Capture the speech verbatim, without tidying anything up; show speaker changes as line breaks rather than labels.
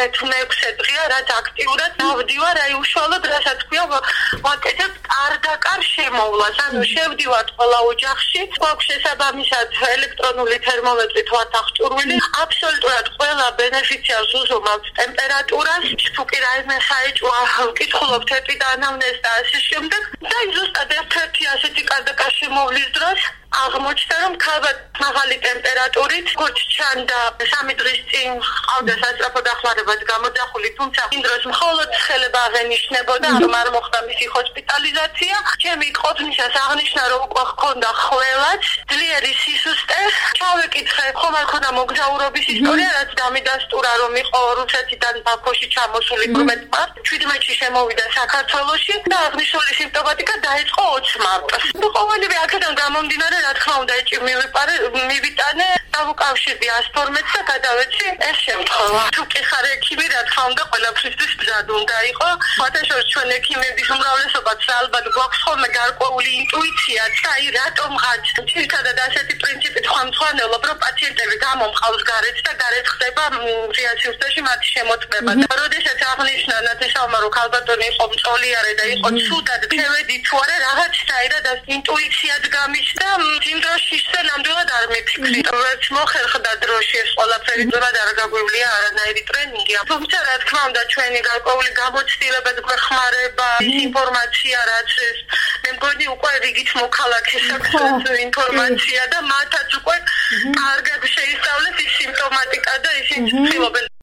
მეექვსე დღეა, რაც აქტიურად დავდივარ, აი უშუალოდ რასაც ქვია, ვაკეთებ კარდაკარ შემოვლას, ანუ შევდივართ ყველა ოჯახში, გვაქვს შესაბამისად ელექტრონული თერმომეტრით ვართ აღჭურვილი, აბსოლუტურად ყველა ბენეფიციარს უზომავთ ტემპერატურას, თუ კი რაიმე საეჭვა ვკითხულობთ ეპიდა ანამნეზს და ასე შემდეგ, და ზუსტად ერთ-ერთი ასეთი კარდაკარ შემოვლის დროს აღმოჩნდა, რომ ქალბატონს მაღალი ტემპერატურით, როგორც ჩანდა, სამი დღის წინ ყავდა სასწრაფო დახმარებაც გამოძახული, თუმცა იმ დროს მხოლოდ ხელება აღენიშნებოდა, რომ არ მოხდა მისი ჰოსპიტალიზაცია. ჩემი ყოფნისას აღნიშნა, რომ უკვე ჰქონდა ხველაც, ძლიერი სისუსტე. ჩავეკითხე, ხომ არ ქონდა მოგზაურობის ისტორია, რაც დამიდასტურა, რომ იყო რუსეთიდან ბაქოში ჩამოსული გრუპმა, ჩვიდმეტში შემოვიდა საქართველოში და აღნიშნული სიმპტომატიკა დაიწყო ოცი მარტს. ყოველივე აქედან გამომდინარე, რა თქმა უნდა, ეჭვი მივიპარე, მივიტანე, დავუკავშირდი ას ფორმეტს და გადავეცი ეს შემთხვევა. თუ კი ხარ ექიმი, რა თქმა უნდა, ყველაფრისთვის მზად უნდა იყო. ფათაშორს ჩვენ ექიმების უმრავლესობაც ალბათ გვაქვს ხოლმე გარკვეული ინტუიციაც, აი რატომღაც ძირითადად ასეთი პრინციპით ხმამცვანელობ, რომ პაციენტები გამომყავს გარეთ და გარეთ ხდება მზიან სივრცეში მათი შემოწმება. და როდესაც აღნიშნა ნათესავმა, რომ ქალბატონი იყო მწოლიარე და იყო ცუდად შევედი თუ არა, რაღაცნაირად ეს ინტუიციად გამიჩნდა. იმ დროში ნამდვილად არ მიფიქრი. რაც მოხერხდა დროში ეს ყველაფერი ზოგადად არ გაგვივლია არანაირი ტრენინგი. თუმცა რა თქმა უნდა ჩვენი გარკვეული გამოცდილებაც გვეხმარება, ის ინფორმაცია რაც ეს მე მგონი უკვე რიგით მოქალაქეს აქვს ინფორმაცია და მათაც უკვე კარგად შეისწავლეს ის სიმპტომატიკა და ისინი ცდილობენ